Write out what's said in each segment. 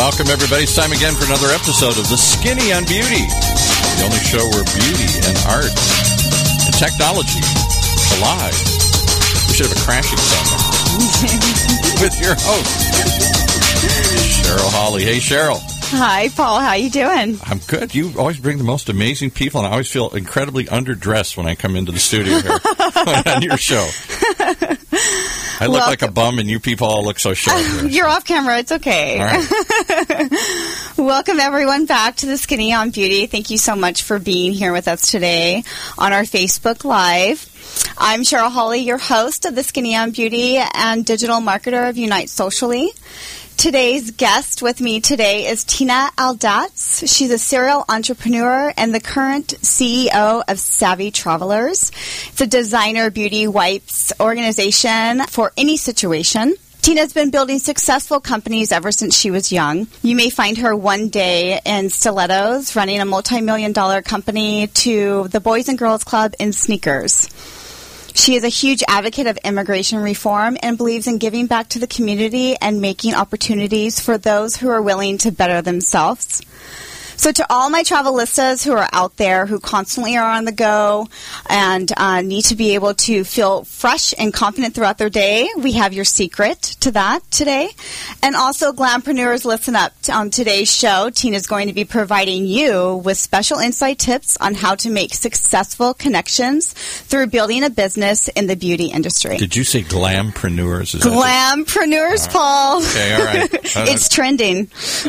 Welcome, everybody. It's time again for another episode of The Skinny on Beauty, the only show where beauty and art and technology collide. We should have a crashing sound with your host, Cheryl Hawley. Hey, Cheryl. Hi, Paul. How you doing? I'm good. You always bring the most amazing people, and I always feel incredibly underdressed when I come into the studio here on your show. I look like a bum, and you people all look so sharp. You're off camera. It's okay. All right. Welcome, everyone, back to The Skinny on Beauty. Thank you so much for being here with us today on our Facebook Live. I'm Cheryl Hawley, your host of The Skinny on Beauty and digital marketer of Unite Socially. Today's guest with me today is Tina Aldatz. She's a serial entrepreneur and the current CEO of Savvy Travelers. It's a designer beauty wipes organization for any situation. Tina's been building successful companies ever since she was young. You may find her one day in stilettos running a multi-million-dollar company to the Boys and Girls Club in sneakers. She is a huge advocate of immigration reform and believes in giving back to the community and making opportunities for those who are willing to better themselves. So to all my travelistas who are out there, who constantly are on the go and need to be able to feel fresh and confident throughout their day, we have your secret to that today. And also, glampreneurs, listen up. On today's show, Tina's going to be providing you with special insight tips on how to make successful connections through building a business in the beauty industry. Did you say glampreneurs? Glampreneurs, Paul. Okay, all right. It's trending.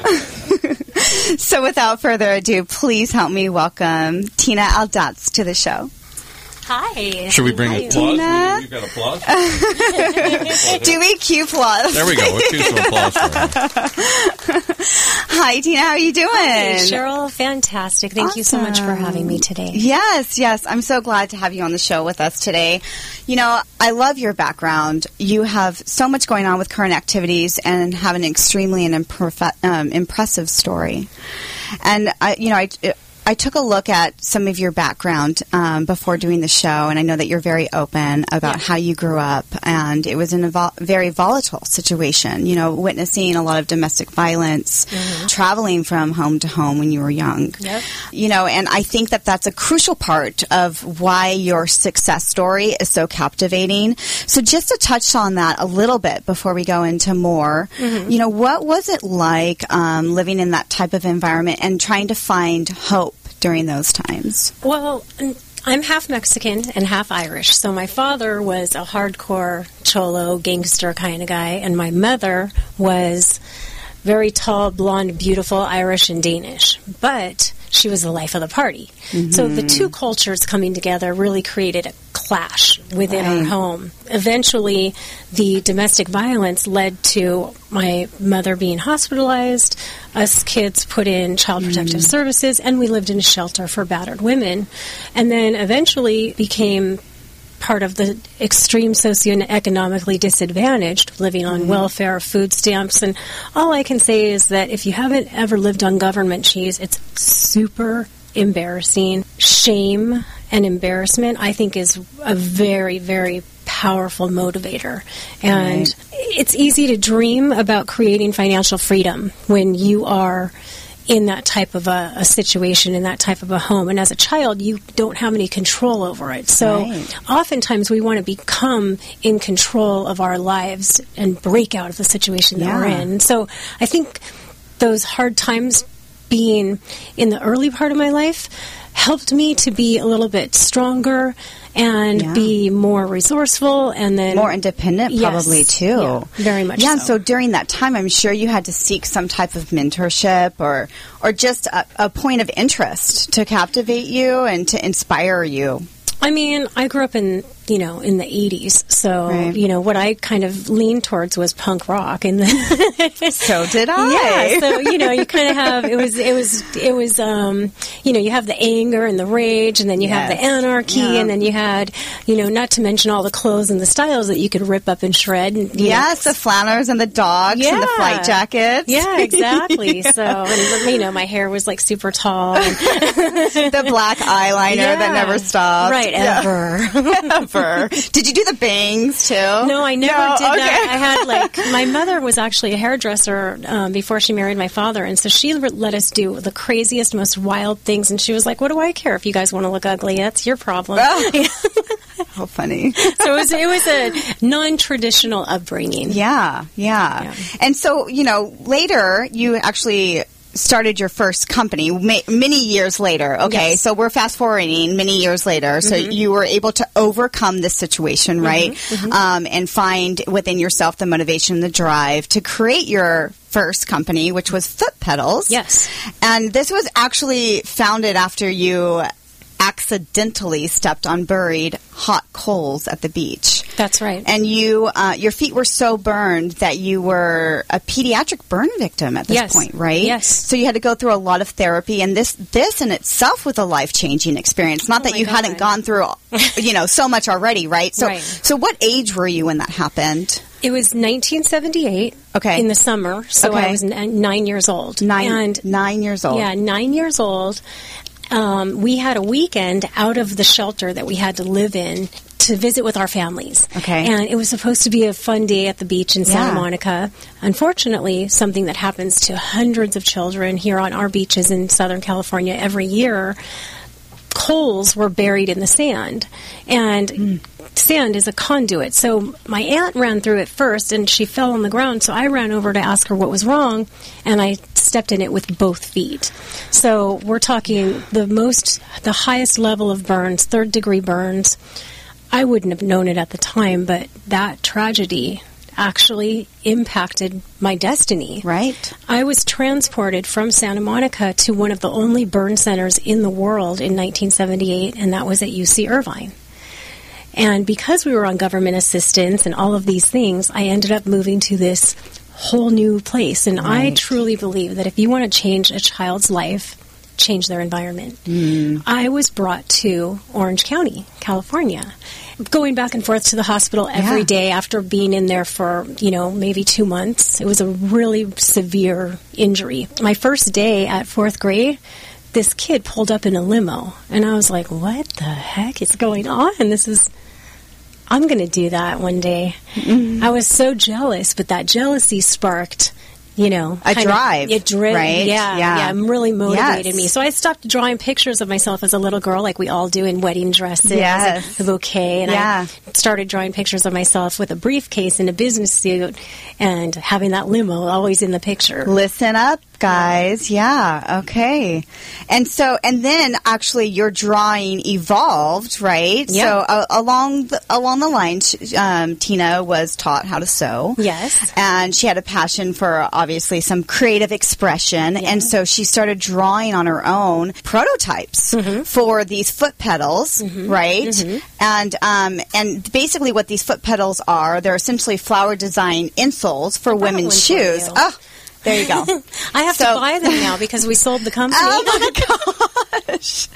So without further ado, please help me welcome Tina Aldatz to the show. Hi. Should we bring applause? Tina? We've got applause. Do we cue applause? There we go. We'll cue some applause for her. Hi, Tina. How are you doing? Hi, Cheryl. Fantastic. Thank you so much for having me today. Yes. I'm so glad to have you on the show with us today. You know, I love your background. You have so much going on with current activities and have an extremely impressive story. And I took a look at some of your background before doing the show, and I know that you're very open about how you grew up, and it was in a very volatile situation, you know, witnessing a lot of domestic violence, traveling from home to home when you were young. Yep. You know, and I think that that's a crucial part of why your success story is so captivating. So just to touch on that a little bit before we go into more, you know, what was it like living in that type of environment and trying to find hope during those times? Well, I'm half Mexican and half Irish. So my father was a hardcore cholo, gangster kind of guy, and my mother was very tall, blonde, beautiful, Irish and Danish. But she was the life of the party. So the two cultures coming together really created a clash within our home. Eventually, the domestic violence led to my mother being hospitalized, us kids put in child protective services, and we lived in a shelter for battered women. And then eventually became part of the extreme socioeconomically disadvantaged, living on welfare, food stamps, and all I can say is that if you haven't ever lived on government cheese, it's super embarrassing. Shame and embarrassment, I think, is a very, very powerful motivator. And it's easy to dream about creating financial freedom when you are in that type of a situation, in that type of a home. And as a child, you don't have any control over it. So oftentimes we want to become in control of our lives and break out of the situation that we're in. So I think those hard times being in the early part of my life helped me to be a little bit stronger and be more resourceful and then more independent probably too. Yeah, very much so. So during that time, I'm sure you had to seek some type of mentorship or just a point of interest to captivate you and to inspire you. I mean, I grew up in the 80s, so, what I kind of leaned towards was punk rock. And so did I. Yeah, so, you kind of have, it was, you have the anger and the rage, and then you have the anarchy, and then you had, not to mention all the clothes and the styles that you could rip up and shred. And, the flannels and the dogs and the flight jackets. Yeah, exactly. So, and, my hair was like super tall. And the black eyeliner that never stopped. Right, ever. Never. Did you do the bangs too? No, I never did okay. that. I had my mother was actually a hairdresser before she married my father, and so she let us do the craziest, most wild things. And she was like, "What do I care if you guys want to look ugly? That's your problem." How funny. So it was a non-traditional upbringing. Yeah. And so, later you actually started your first company many years later. Okay. Yes. So we're fast forwarding many years later. So you were able to overcome this situation, right? And find within yourself the motivation, the drive to create your first company, which was Foot Pedals. Yes. And this was actually founded after you accidentally stepped on buried hot coals at the beach. That's right. And you, your feet were so burned that you were a pediatric burn victim at this point, right? Yes. So you had to go through a lot of therapy, and this in itself was a life-changing experience. Not that you hadn't gone through, so much already, right? So, Right. So what age were you when that happened? It was 1978. Okay. In the summer, so Okay. I was 9 years old. 9 years old. Yeah, 9 years old. We had a weekend out of the shelter that we had to live in to visit with our families. Okay. And it was supposed to be a fun day at the beach in Santa Yeah. Monica. Unfortunately, something that happens to hundreds of children here on our beaches in Southern California every year, coals were buried in the sand. And sand is a conduit. So my aunt ran through it first, and she fell on the ground. So I ran over to ask her what was wrong, and I stepped in it with both feet. So we're talking the highest level of burns, 3rd-degree burns. I wouldn't have known it at the time, but that tragedy actually impacted my destiny. Right. I was transported from Santa Monica to one of the only burn centers in the world in 1978, and that was at UC Irvine. And because we were on government assistance and all of these things, I ended up moving to this whole new place. And I truly believe that if you want to change a child's life, change their environment. I was brought to Orange County, California, going back and forth to the hospital every day after being in there for, maybe 2 months. It was a really severe injury. My first day at 4th grade, this kid pulled up in a limo, and I was like, what the heck is going on? I'm going to do that one day. I was so jealous, but that jealousy sparked, a drive. Right? Yeah, really motivated Yes. me. So I stopped drawing pictures of myself as a little girl like we all do in wedding dresses, Yes. the bouquet, and Yeah. I started drawing pictures of myself with a briefcase and a business suit and having that limo always in the picture. Listen up, guys. Yeah. Okay. And then actually your drawing evolved, right? Yeah. So along the lines, Tina was taught how to sew. Yes. And she had a passion for obviously some creative expression. And so she started drawing on her own prototypes for these foot pedals, right? And basically what these foot pedals are, they're essentially flower design insoles for women's one for shoes. you. Oh, there you go. I have to buy them now because we sold the company. Oh my gosh.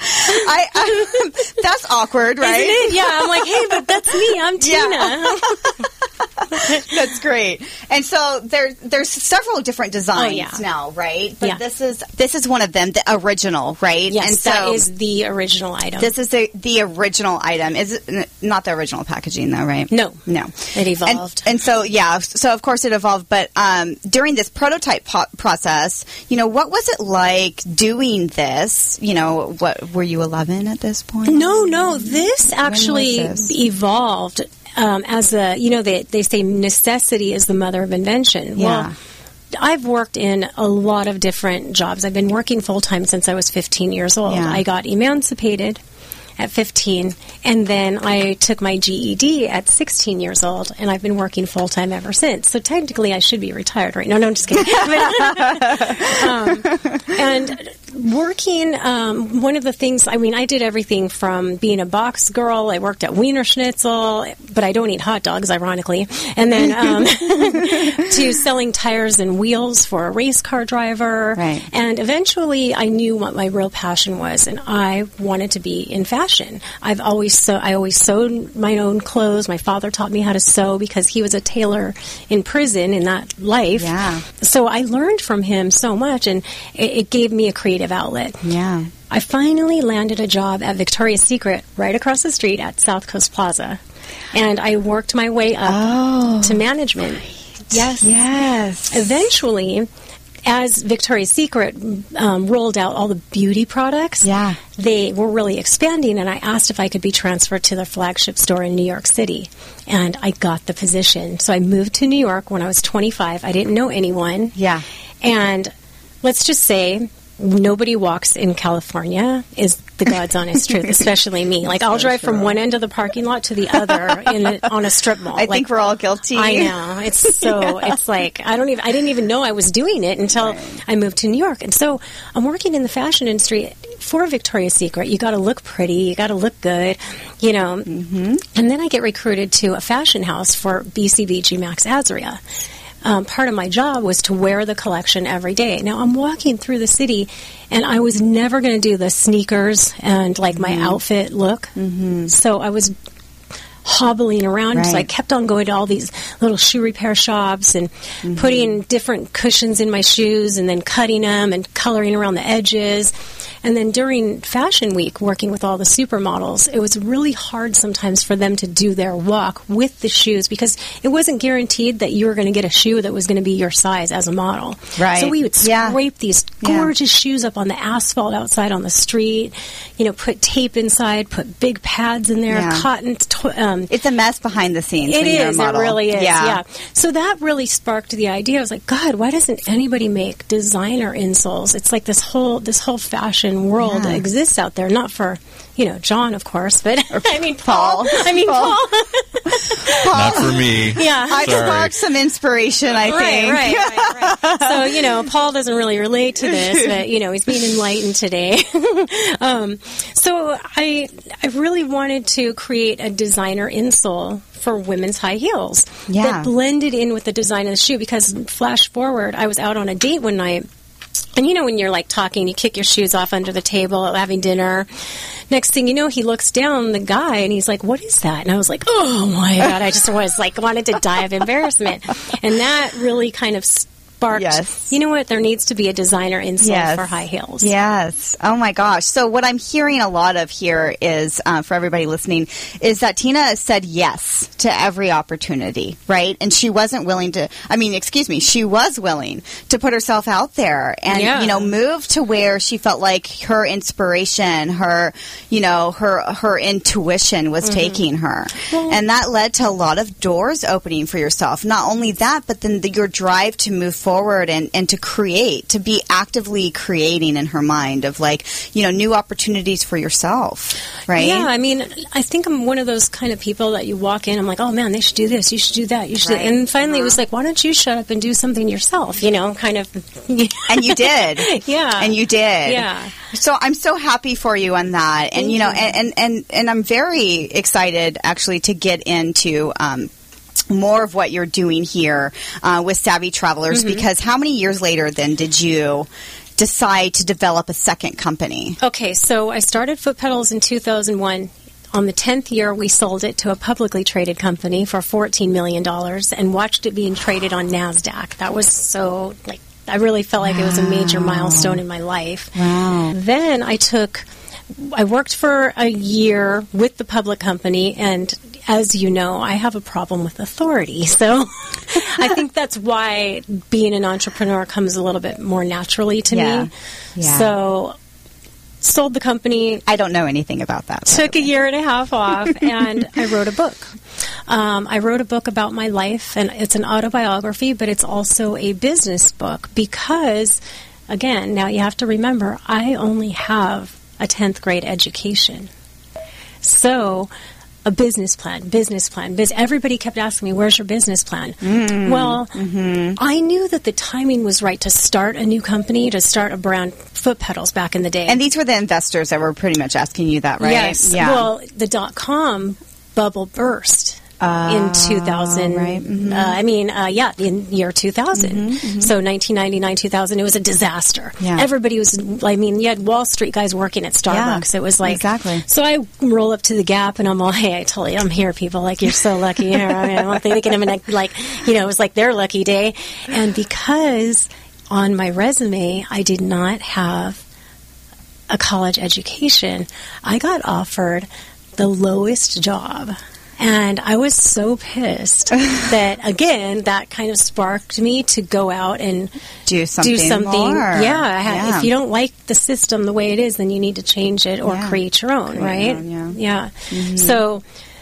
That's awkward, right? Isn't it? Yeah, I'm like, hey, but that's me. I'm Tina. That's great. And so there's several different designs now, right? But this is one of them, the original, right? Yes, and so that is the original item. this is the original item. Is it not the original packaging though, right? No. It evolved. And so so of course it evolved, but during this prototype process, what was it like doing this? What were you 11 at this point? No. This actually evolved as they say necessity is the mother of invention. Yeah. Well, I've worked in a lot of different jobs. I've been working full-time since I was 15 years old. Yeah. I got emancipated at 15, and then I took my GED at 16 years old, and I've been working full-time ever since. So technically I should be retired right now. No, I'm just kidding. And working, one of the things, I did everything from being a box girl. I worked at Wiener Schnitzel, but I don't eat hot dogs, ironically. And then to selling tires and wheels for a race car driver. Right. And eventually I knew what my real passion was, and I wanted to be in fashion. I always sewed my own clothes. My father taught me how to sew because he was a tailor in prison in that life. Yeah. So I learned from him so much, and it gave me a creative outlet. Yeah. I finally landed a job at Victoria's Secret right across the street at South Coast Plaza. And I worked my way up to management. Yes. Yes. Eventually, as Victoria's Secret rolled out all the beauty products, they were really expanding, and I asked if I could be transferred to their flagship store in New York City, and I got the position. So I moved to New York when I was 25. I didn't know anyone. Yeah. And let's just say nobody walks in California is the God's honest truth, especially me. Like, I'll drive from one end of the parking lot to the other on a strip mall. I think we're all guilty. I know. It's so, it's like, I didn't even know I was doing it until I moved to New York. And so I'm working in the fashion industry for Victoria's Secret. You got to look pretty. You got to look good, you know. Mm-hmm. And then I get recruited to a fashion house for BCBG Max Azria. Part of my job was to wear the collection every day. Now, I'm walking through the city, and I was never going to do the sneakers and, like, my outfit look. Mm-hmm. So I was hobbling around. So I kept on going to all these little shoe repair shops and putting different cushions in my shoes and then cutting them and coloring around the edges. And then during Fashion Week, working with all the supermodels, it was really hard sometimes for them to do their walk with the shoes because it wasn't guaranteed that you were going to get a shoe that was going to be your size as a model. Right. So we would scrape these gorgeous shoes up on the asphalt outside on the street, you know, put tape inside, put big pads in there, cotton. It's a mess behind the scenes. It is. It really is. Yeah. So that really sparked the idea. I was like, God, why doesn't anybody make designer insoles? It's like this whole fashion world exists out there. Not for, you know, John, of course, but I mean Paul. Paul. Not for me. Yeah. I sparked some inspiration, I think. Right. So, you know, Paul doesn't really relate to this, but, you know, he's being enlightened today. So I really wanted to create a designer insole for women's high heels that blended in with the design of the shoe because flash forward, I was out on a date one night. And you know when you're like talking, you kick your shoes off under the table, having dinner. Next thing you know, he looks down, the guy, and he's like, "What is that?" And I was like, "Oh my God!" I just was like, wanted to die of embarrassment. And that really kind of sparked, you know what, there needs to be a designer insole for high heels. Yes. Oh my gosh. So what I'm hearing a lot of here is, for everybody listening, is that Tina said yes to every opportunity, right? And she wasn't willing to, she was willing to put herself out there and, you know, move to where she felt like her inspiration, her, you know, her intuition was taking her. Well, and that led to a lot of doors opening for yourself. Not only that, but then your drive to move forward and to create, to be actively creating in her mind of like, you know, new opportunities for yourself, right? Yeah, I mean, I think I'm one of those kind of people that you walk in, I'm like, oh man, they should do this, you should do that, you should do that. And finally it was like, why don't you shut up and do something yourself, you know, kind of. And you did. Yeah. And you did. Yeah. So I'm so happy for you on that. And, you know, and I'm very excited actually to get into, more of what you're doing here with Savvy Travelers, because how many years later then did you decide to develop a second company? Okay, so I started Foot Pedals in 2001. On the 10th year, we sold it to a publicly traded company for $14 million and watched it being traded on NASDAQ. That was so, like, I really felt like it was a major milestone in my life. Wow. Then I worked for a year with the public company, and as you know, I have a problem with authority. So I think that's why being an entrepreneur comes a little bit more naturally to me. Yeah. So sold the company. I don't know anything about that. Took a year and a half off, and I wrote a book. I wrote a book about my life, and it's an autobiography, but it's also a business book because, again, now you have to remember, I only have a 10th grade education. So a business plan. Everybody kept asking me, where's your business plan? Well, I knew that the timing was right to start a new company, to start a brand, Foot Pedals, back in the day. And these were the investors that were pretty much asking you that, right? Yes. Yeah. Well, the .com bubble burst in 2000. Right. In year 2000. So 1999, 2000, it was a disaster. Yeah. Everybody was, you had Wall Street guys working at Starbucks. It was like, exactly. So I roll up to the Gap and I'm all, hey, I told you, I'm here, people. Like, you're so lucky. I'm thinking I'm in it was like their lucky day. And because on my resume, I did not have a college education, I got offered the lowest job And I was so pissed that, again, that kind of sparked me to go out and do something more. Yeah. If you don't like the system the way it is, then you need to change it or create your own, right? Yeah. Mm-hmm. So,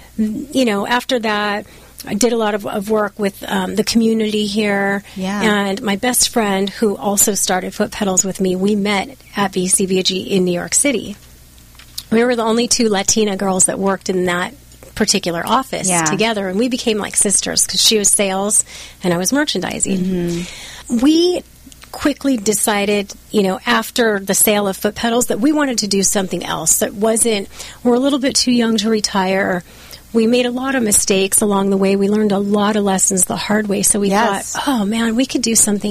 after that, I did a lot of work with the community here. Yeah. And my best friend, who also started Foot Pedals with me, we met at BCBG in New York City. We were the only 2 Latina girls that worked in that particular office together, and we became like sisters because she was sales and I was merchandising. Mm-hmm. We quickly decided, after the sale of Foot Pedals, that we wanted to do something else that we're a little bit too young to retire. We made a lot of mistakes along the way. We learned a lot of lessons the hard way. So we thought, oh man, we could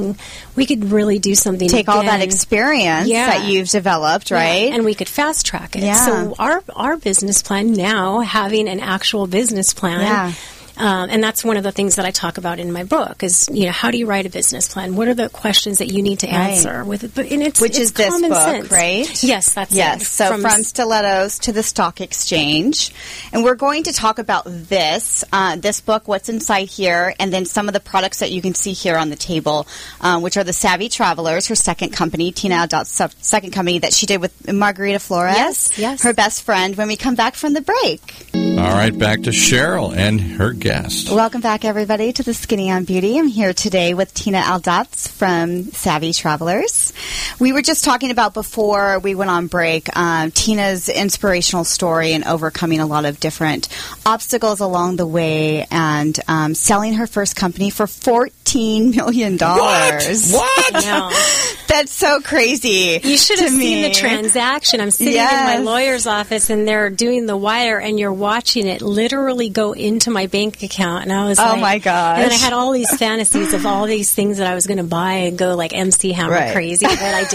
really do something. Take all that experience that you've developed, right? And we could fast track it. Yeah. So our business plan now, having an actual business plan, and that's one of the things that I talk about in my book is, how do you write a business plan? What are the questions that you need to answer with it? But which is this book, sense. Right? Yes, that's it. Yes. So from stilettos to the stock exchange, and we're going to talk about this book, what's inside here, and then some of the products that you can see here on the table, which are the Savvy Travelers, her second company, Tina Aldot's second company that she did with Margarita Flores, her best friend. When we come back from the break. All right, back to Cheryl and her guest. Welcome back, everybody, to the Skinny on Beauty. I'm here today with Tina Aldotz from Savvy Travelers. We were just talking about, before we went on break, Tina's inspirational story and overcoming a lot of different obstacles along the way, and selling her first company for $14 million. What? No. That's so crazy. You should have seen the transaction. I'm sitting in my lawyer's office, and they're doing the wire, and you're watching it literally go into my bank account. And I was oh my gosh. And then I had all these fantasies of all these things that I was going to buy and go like MC Hammer crazy, but I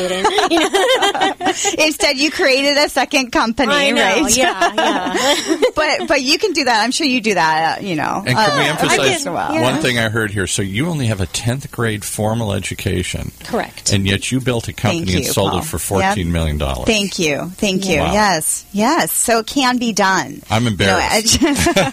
didn't. Instead, you created a second company, I know, right? Yeah. But you can do that. I'm sure you do that, And can we emphasize one thing I heard here? So you only have a 10th grade formal education. Correct. And yet you built a company and sold it for $14 million. Thank you. Wow. Yes. So it can be done. I'm embarrassed.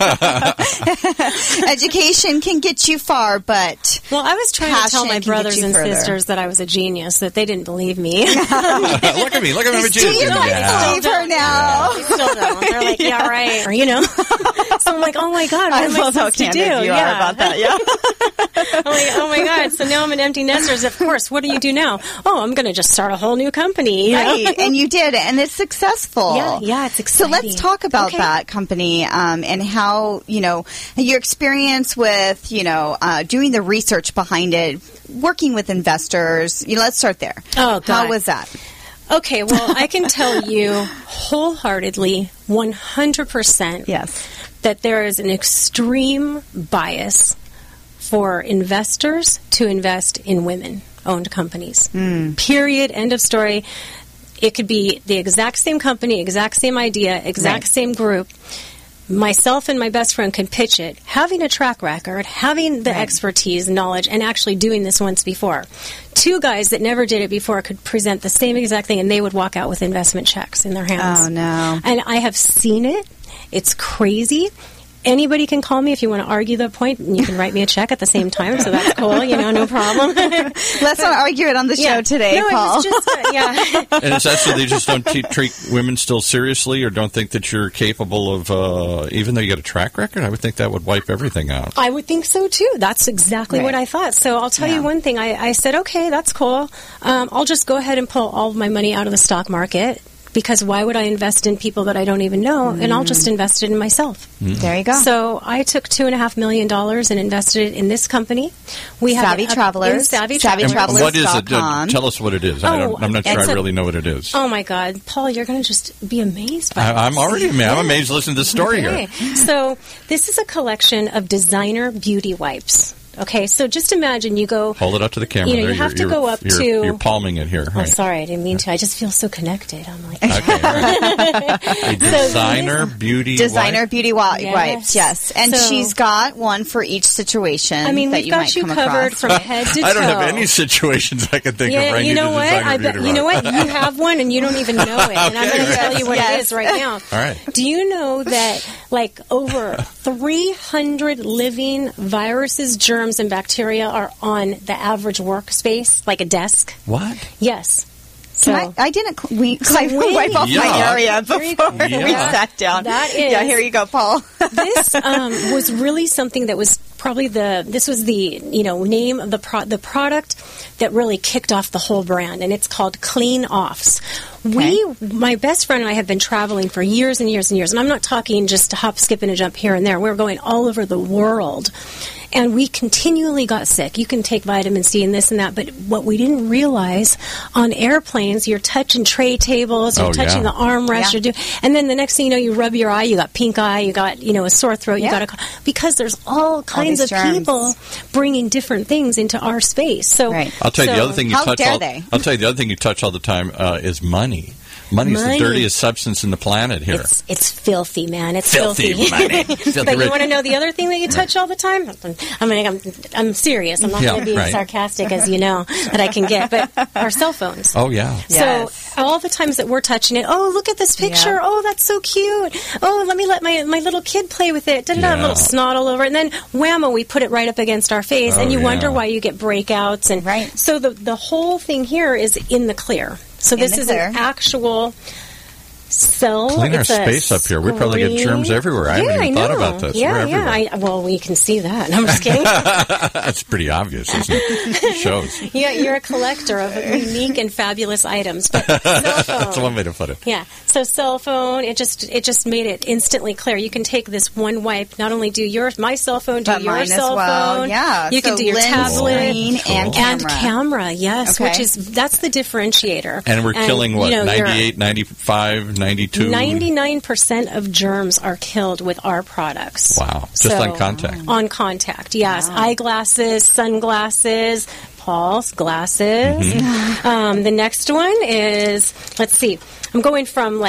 Education can get you far, but I was trying to tell my brothers and sisters that I was a genius, that they didn't believe me. Look at me. I'm a genius. Do you believe her now? They still don't. They're like, yeah, right. So I'm like, oh my God, what am I supposed to do? You are about that, I'm like, oh my God. So now I'm an empty nester. Of course, what do you do now? Oh, I'm going to just start a whole new company. Right, and you did, and it's successful. Yeah, it's exciting. So let's talk about that company and how, your experience with, doing the research behind it, working with investors. Let's start there. Oh, God. How was that? Okay, well, I can tell you wholeheartedly, 100%, that there is an extreme bias for investors to invest in women-owned companies. Period. End of story. It could be the exact same company, exact same idea, exact same group. Myself and my best friend can pitch it, having a track record, having the expertise, knowledge, and actually doing this once before. 2 guys that never did it before could present the same exact thing, and they would walk out with investment checks in their hands. Oh, no. And I have seen it. It's crazy. Anybody can call me if you want to argue the point, and you can write me a check at the same time, so that's cool, no problem. Let's not argue it on the show today, Paul. It's just, And is that so they just don't treat women still seriously, or don't think that you're capable of, even though you got a track record? I would think that would wipe everything out. I would think so, too. That's exactly what I thought. So I'll tell you one thing. I said, okay, that's cool. I'll just go ahead and pull all of my money out of the stock market. Because why would I invest in people that I don't even know? And I'll just invest it in myself. There you go. So I took $2.5 million and invested it in this company. We have Savvy Travelers. Savvy Travelers. What is it? Tell us what it is. I'm not sure I really know what it is. Oh, my God. Paul, you're going to just be amazed by this. I'm already amazed. I'm amazed listening to the story here. So this is a collection of designer beauty wipes. Okay, so just imagine you go... Hold it up to the camera. You have to go up to... You're palming it here. Right. Oh, sorry, I didn't mean to. I just feel so connected. I'm like... Okay, right. A designer beauty wipes, yes. And she's got one for each situation that you might come across. we've got you covered from head to toe. I don't have any situations I can think of where I need a designer beauty wipe. You know what? You have one and you don't even know it. And I'm going to tell you what it is right now. All right. Do you know that like over 300 living viruses, germs, and bacteria are on the average workspace, like a desk. What? Yes. So I didn't wipe off my area before we sat down. That is, yeah, here you go, Paul. This was really something that was probably this was the name of the product that really kicked off the whole brand, and it's called Clean Offs. Okay. My best friend and I have been traveling for years and years and years, and I'm not talking just a hop, skip, and a jump here and there. We're going all over the world. And we continually got sick. You can take vitamin C and this and that, but what we didn't realize, on airplanes, you're touching tray tables, you're touching the armrest, and then the next thing you know, you rub your eye, you got pink eye, you got a sore throat, you got because there's all kinds of germs. people bringing different things into our space. So I'll tell you the other thing you touch. I'll tell you the other thing you touch all the time is money. Money's the dirtiest substance in the planet here. It's filthy, man. It's filthy. Money. But you want to know the other thing that you touch all the time? I'm serious. I'm not going to be as sarcastic as you know that I can get. But our cell phones. Oh, yeah. So all the times that we're touching it, oh, look at this picture. Yeah. Oh, that's so cute. Oh, let me let my little kid play with it. Didn't have a little snot all over it. And then, whammo, we put it right up against our face. And you wonder why you get breakouts. And so the whole thing here is in the clear. So this is an actual cell. Clean our space up here. We probably get germs everywhere. I haven't even thought about this. Well, we can see that. I'm just kidding. That's pretty obvious, isn't it? It shows. Yeah, you're a collector of unique and fabulous items. But cell phone. That's one way to put it. Yeah. So cell phone, it just made it instantly clear. You can take this one wipe, not only do my cell phone, do your cell phone. Yeah. You can do your tablet and camera. Yes, okay. that's the differentiator. And we're killing 98, 95, 92? 99% of germs are killed with our products. Wow. Just on contact? On contact, yes. Wow. Eyeglasses, sunglasses, Paul's glasses. Mm-hmm. The next one is, let's see, I'm going from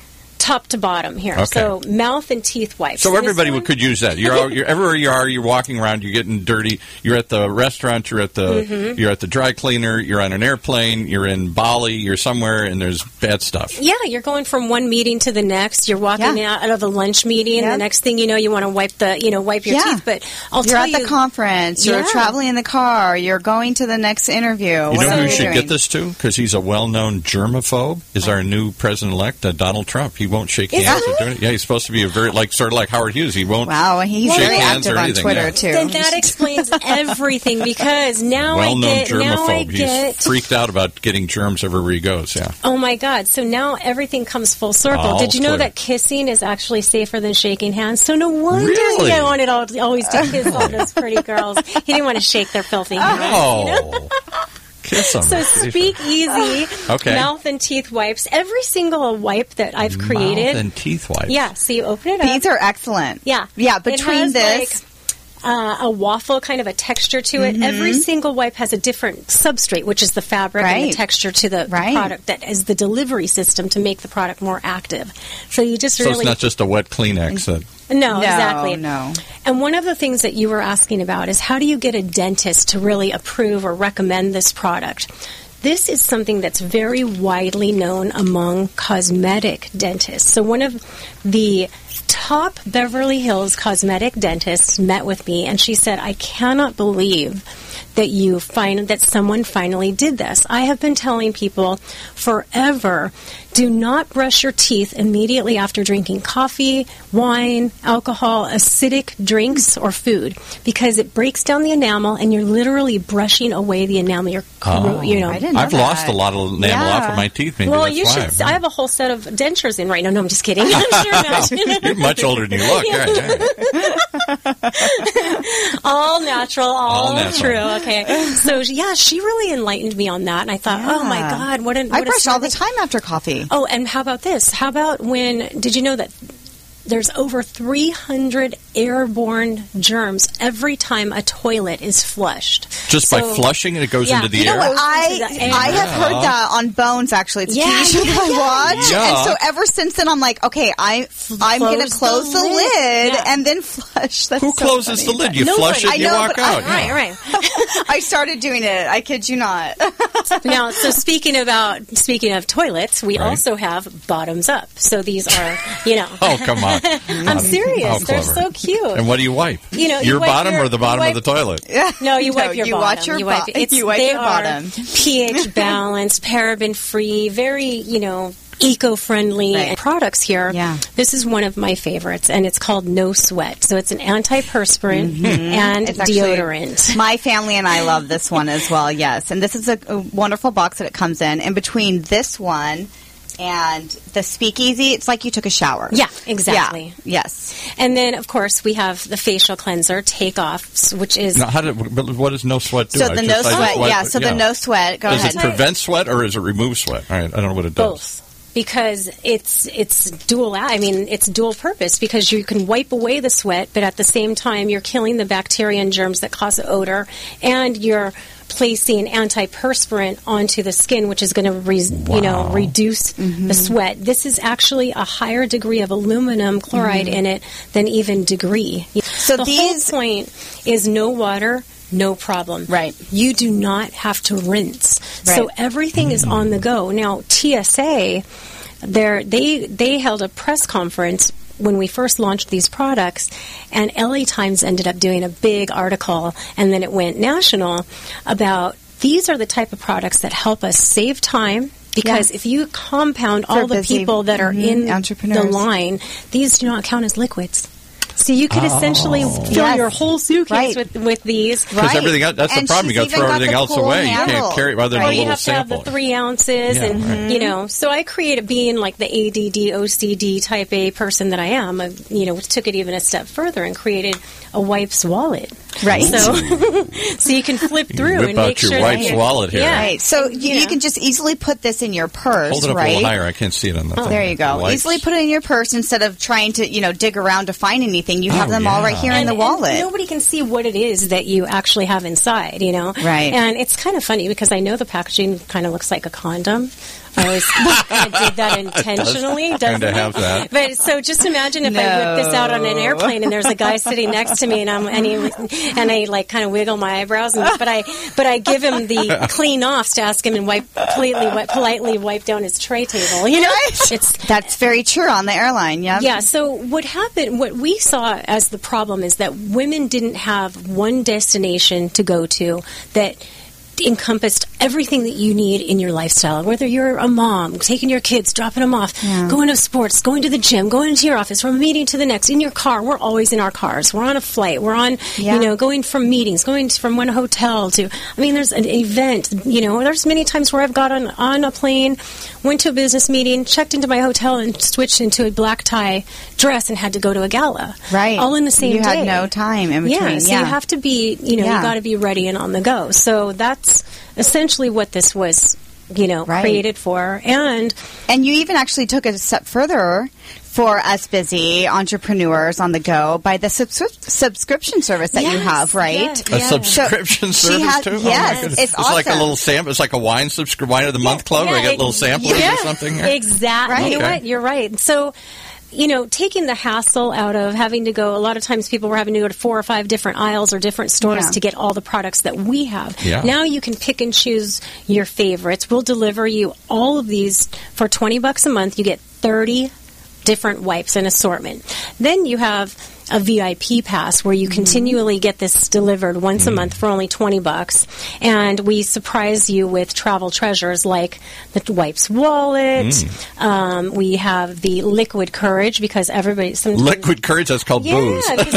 top to bottom here. Okay. So mouth and teeth wipes. So everybody could use that. You're everywhere you are. You're walking around. You're getting dirty. You're at the restaurant. You're at the dry cleaner. You're on an airplane. You're in Bali. You're somewhere, and there's bad stuff. Yeah, you're going from one meeting to the next. You're walking out of the lunch meeting. The next thing you know, you want to wipe your teeth. But you're at the conference. You're traveling in the car. You're going to the next interview. You know who you should get this to? Because he's a well-known germaphobe. Is our new president-elect Donald Trump? He won't shake hands or do it. Yeah, he's supposed to be a very sort of like Howard Hughes. He won't. Wow, he's shake very hands active or on anything. Twitter too. Then that explains everything because now well-known germaphobe. He's freaked out about getting germs everywhere he goes. Yeah. Oh my God! So now everything comes full circle. Did you know that kissing is actually safer than shaking hands? So no wonder he wanted always to kiss all those pretty girls. He didn't want to shake their filthy hands. Oh. Kiss them. So Speak Easy mouth and teeth wipes. Every single wipe that I've created. Mouth and teeth wipes. Yeah. So you open it up. These are excellent. Yeah. Yeah. Between this. A waffle kind of a texture to it. Every single wipe has a different substrate, which is the fabric and the texture to the product that is the delivery system to make the product more active. So you just So it's not just a wet Kleenex. No, exactly. No. And one of the things that you were asking about is how do you get a dentist to really approve or recommend this product? This is something that's very widely known among cosmetic dentists. So one of the top Beverly Hills cosmetic dentists met with me, and she said, I cannot believe that someone finally did this. I have been telling people forever, do not brush your teeth immediately after drinking coffee, wine, alcohol, acidic drinks, or food, because it breaks down the enamel, and you're literally brushing away the enamel. I didn't know I've lost a lot of enamel off of my teeth. Maybe well, that's you why. should. I have a whole set of dentures in right now. No, I'm just kidding. I'm sure not. You're much older than you look. All natural, all true. Okay. So, she really enlightened me on that. And I thought, oh, my God, what I brush all the time after coffee. Oh, and how about this? How about did you know that there's over 300 airborne germs every time a toilet is flushed? Just by flushing it goes into the air? I have heard that on Bones, actually. It's a TV show that I watch. Yeah. And so ever since then, I'm like, okay, I'm going to close the lid and then flush. That's Who closes the lid? You flush it, you walk out. Right. I started doing it. I kid you not. Now, so speaking of toilets, we also have bottoms up. So these are, Oh, come on. talk. I'm serious. How They're clever. so cute. And what do you wipe? You know, your you wipe bottom your- or the bottom you of the toilet? No, you wipe your you bottom. watch your you wipe, bo- you wipe they your are bottom. pH balanced, paraben free, very, eco-friendly Right. products here. Yeah. This is one of my favorites, and it's called No Sweat. So it's an antiperspirant and It's actually- deodorant. My family and I love this one as well, yes. And this is a wonderful box that it comes in. And between this one and the Speakeasy, it's like you took a shower. Yeah, exactly. Yeah, yes. And then, of course, we have the facial cleanser, Takeoff, which is... Now, what does no sweat do? So the no sweat, the no sweat, go does ahead. it prevent sweat or does it remove sweat? All right, I don't know what it does. Both. Because it's dual. I mean, it's dual purpose because you can wipe away the sweat, but at the same time, you're killing the bacteria and germs that cause odor, and you're placing antiperspirant onto the skin, which is going to reduce the sweat. This is actually a higher degree of aluminum chloride in it than even degree. So the whole point is no water. No problem. Right. You do not have to rinse. Right. So everything is on the go. Now, TSA, they held a press conference when we first launched these products, and LA Times ended up doing a big article, and then it went national about these are the type of products that help us save time. Because if you compound all the busy, people that are in the entrepreneurs. line, these do not count as liquids. So you could essentially fill your whole suitcase with these. Because everything else, that's the problem. You got to throw everything else away. You can't carry it rather than a Or you little have sample. to have the 3 ounces, and so I created, being like the ADD, OCD type A person that I am, took it even a step further and created a wife's wallet. Right. So, so you can flip through whip and out make your sure wife's that wallet here. Yeah. Right. So you can just easily put this in your purse, Hold it up right? a little higher. I can't see it on the thing. There you go. Wipes. Easily put it in your purse instead of trying to, dig around to find anything. You have them all right here in the wallet. And nobody can see what it is that you actually have inside, Right. And it's kind of funny because I know the packaging kind of looks like a condom. I always I did that intentionally. Kind of have that. But so just imagine if I whip this out on an airplane and there's a guy sitting next to me and I like kind of wiggle my eyebrows, but I give him the clean offs to ask him and politely wipe down his tray table. That's very true on the airline. Yeah. Yeah. So what we saw as the problem is that women didn't have one destination to go to that encompassed everything that you need in your lifestyle, whether you're a mom, taking your kids, dropping them off, going to sports, going to the gym, going into your office, from a meeting to the next, in your car. We're always in our cars. We're on a flight. We're on, going from meetings, going from one hotel to, there's an event, there's many times where I've got on a plane, went to a business meeting, checked into my hotel and switched into a black tie dress and had to go to a gala. Right. All in the same day. You had no time in between. Yeah. So you have to be, you got to be ready and on the go. So that's essentially what this was, created for. And you even actually took it a step further for us busy entrepreneurs on the go by the subscription service that you have, right? Yes, A subscription service too? Yes, it's awesome. Like a little sample. It's like a wine of the month club. Where I get little samplers or something. Exactly. Right. You know what? You're right. So, taking the hassle out of having to go, a lot of times people were having to go to 4 or 5 different aisles or different stores to get all the products that we have. Yeah. Now you can pick and choose your favorites. We'll deliver you all of these for $20 a month. You get 30 different wipes and assortment. Then you have a VIP pass where you continually get this delivered once a month for only $20, and we surprise you with travel treasures like the wipes wallet. We have the liquid courage because everybody sometimes liquid courage. That's called booze. You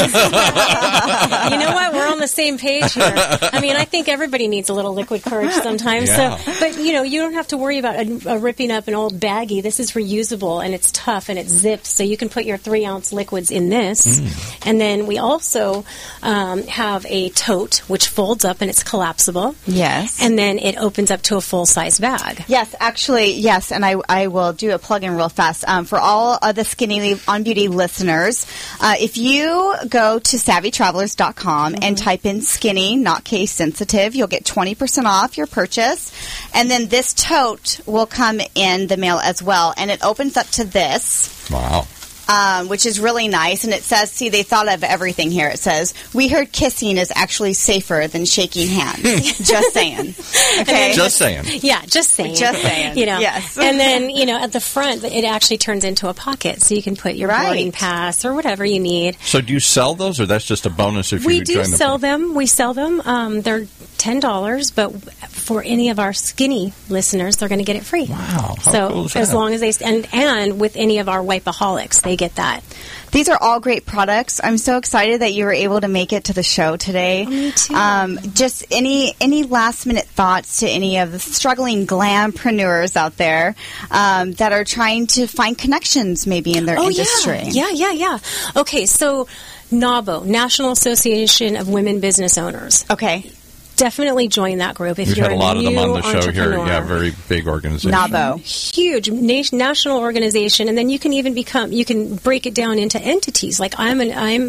know what? We're on the same page here. I think everybody needs a little liquid courage sometimes. Yeah. So, but you don't have to worry about ripping up an old baggie. This is reusable and it's tough and it zips, so you can put your 3-ounce liquids in this. And then we also have a tote which folds up and it's collapsible. Yes. And then it opens up to a full-size bag. Yes, actually, yes. And I will do a plug-in real fast. For all of the Skinny on Beauty listeners, if you go to SavvyTravelers.com and type in skinny, not case sensitive, you'll get 20% off your purchase. And then this tote will come in the mail as well. And it opens up to this. Wow. which is really nice. And it says, see, they thought of everything here. It says, we heard kissing is actually safer than shaking hands. Just saying. Okay. Just saying. Yeah, just saying. Just saying. Yes. And then, at the front, it actually turns into a pocket, so you can put your boarding pass or whatever you need. So do you sell those, or that's just a bonus if you join We do sell them. We sell them. They're $10, but for any of our skinny listeners, they're going to get it free. Wow. How So cool is as that? long as and with any of our Wipeaholics, they get that. These are all great products. I'm so excited that you were able to make it to the show today. Oh, me too. Just any last minute thoughts to any of the struggling glampreneurs out there that are trying to find connections maybe in their industry. Yeah. Okay, so NAWBO, National Association of Women Business Owners. Okay. Definitely join that group if We've you're had a lot of them on the show here. entrepreneur. Yeah, very big organization. NAWBO. Huge national organization, and then you can even you can break it down into entities. Like I'm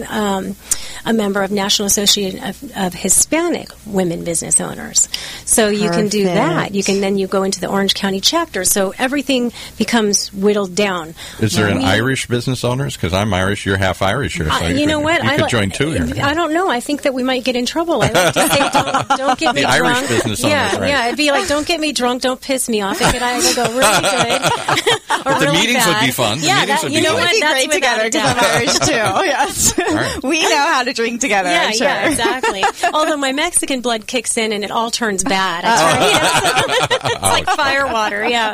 a member of National Association of Hispanic Women Business Owners. So you can do that. You go into the Orange County chapter. So everything becomes whittled down. Is there an Irish business owners? Because I'm Irish, you're half Irish here. So You know what? You could join too here. I don't know. I think that we might get in trouble. I like to say, don't get me The drunk. Irish business owners, right? Yeah. It'd be like, don't get me drunk, don't piss me off. It could either go really good or The really meetings would bad. be fun. The Yeah, meetings would be you know fun. what? We'd be That's great without together a because I'm doubt. Irish too. Yes. Right. We know how to drink together. I'm sure. Yeah, exactly. Although my Mexican blood kicks in and it all turns bad. It's like fire water, yeah.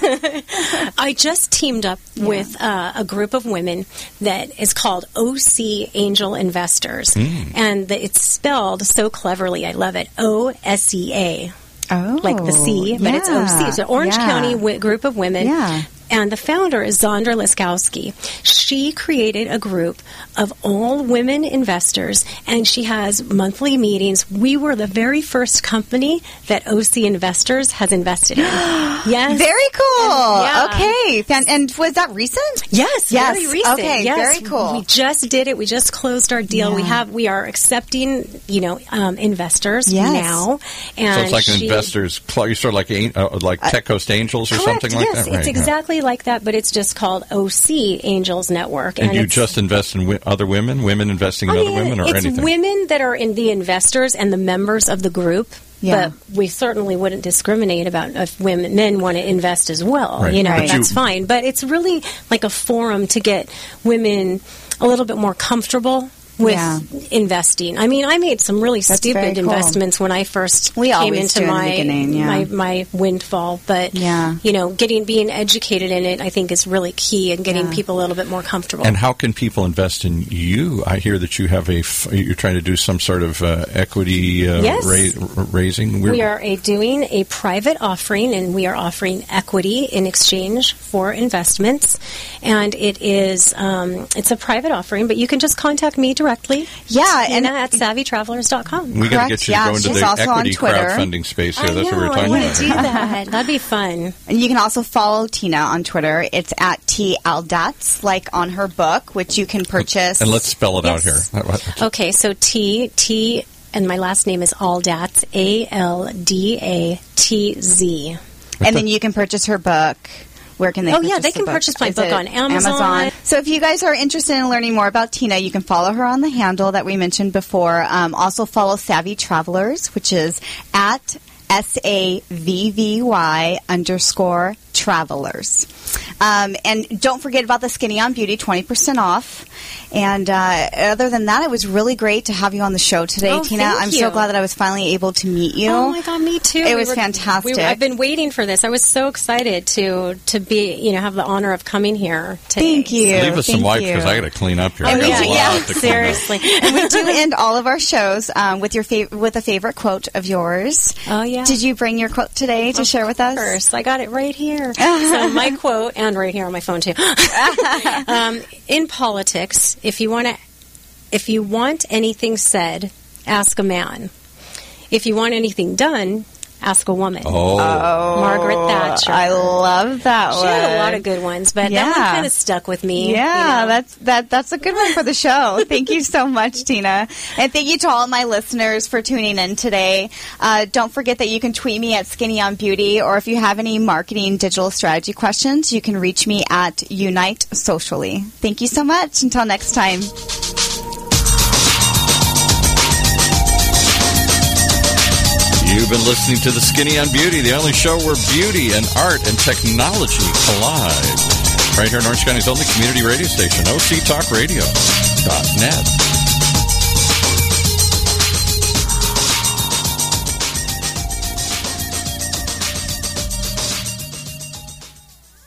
I just teamed up with a group of women that is called OC Angel Investors. And it's spelled so cleverly. I love it. OSEA. Oh, Like the sea, but it's OC. It's an Orange County group of women. Yeah. And the founder is Zondra Liskowski. She created a group of all women investors, and she has monthly meetings. We were the very first company that OC Investors has invested in. Yes. Very cool. Yeah. Okay. And was that recent? Yes, Yes. very recent. Okay, Yes. very cool. We just did it. We just closed our deal. Yeah. We are accepting, investors Yes. now. And So it's like an investors club. You sort of like Tech Coast Angels or correct, something like yes, that, right? it's exactly like that, but it's just called OC Angels Network. And you it's- just invest in other women investing in other women, or it's anything? women that are in the investors and the members of the group. Yeah. But we certainly wouldn't discriminate about if men want to invest as well. Right. Right. That's fine. But it's really like a forum to get women a little bit more comfortable with investing. I mean, I made some really very stupid cool. investments when I first We came always into do in the beginning, my windfall. But Yeah. being educated in it, I think is really key in getting people a little bit more comfortable. And how can people invest in you? I hear that you have you're trying to do some sort of equity Yes. raising. We are doing a private offering, and we are offering equity in exchange for investments. And it is it's a private offering, but you can just contact me directly. Yeah, and Tina at savvytravelers.com. We got to Correct, get you yeah, to go into she's the also on equity Twitter. crowdfunding space here. I That's what we were know, talking I about. want to do that. That'd be fun. And you can also follow Tina on Twitter. It's at T Aldatz, like on her book, which you can purchase. And let's spell it out here. Yes. Okay, so T, and my last name is Aldatz, ALDATZ. And then you can purchase her book. Where can they Oh, purchase yeah, they the can book? purchase my Is book it on Amazon. So if you guys are interested in learning more about Tina, you can follow her on the handle that we mentioned before. Also follow Savvy Travelers, which is at SAVVY_travelers. And don't forget about the Skinny on Beauty, 20% off. And other than that, it was really great to have you on the show today, Oh, Tina. thank I'm you. so glad that I was finally able to meet you. Oh my God, me too. It was fantastic. I've been waiting for this. I was so excited to be, have the honor of coming here today. Thank you. Leave us some Thank wipes you. because I got to clean up here. And I we got a do- lot yeah, to clean up. Seriously. And we do end all of our shows with with a favorite quote of yours. Oh, yeah. Did you bring your quote today to share with us? First, I got it right here. So my quote, and right here on my phone too. In politics, if you want anything said, ask a man. If you want anything done, Ask a Woman. Oh. Margaret Thatcher. I love that one. She had a lot of good ones, but that one kind of stuck with me. Yeah, that's a good one for the show. Thank you so much, Tina. And thank you to all my listeners for tuning in today. Don't forget that you can tweet me at Skinny on Beauty, or if you have any marketing digital strategy questions, you can reach me at Unite Socially. Thank you so much. Until next time. You've been listening to The Skinny on Beauty, the only show where beauty and art and technology collide. Right here in Orange County's only community radio station, OCTalkRadio.net.